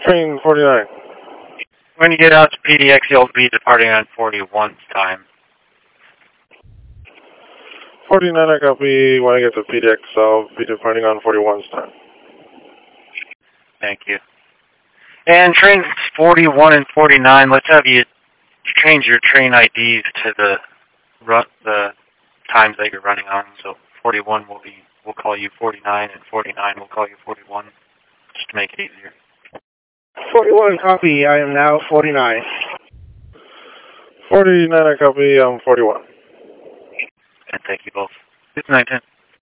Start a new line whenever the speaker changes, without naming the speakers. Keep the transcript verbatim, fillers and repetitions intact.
Train forty-nine.
When you get out to P D X, you'll be departing on forty-one's time.
forty-nine, I copy. When I get to P D X, I'll be departing on forty-one's time.
Thank you. And trains forty-one and forty-nine, let's have you change your train I Ds to the run, the times that you're running on. So forty-one will be, we'll call you forty-nine, and forty-nine will call you forty-one, just to make it easier.
forty-one, copy. I am now forty-nine.
forty-nine, I copy. I'm forty-one.
And thank you both. Good night, ten.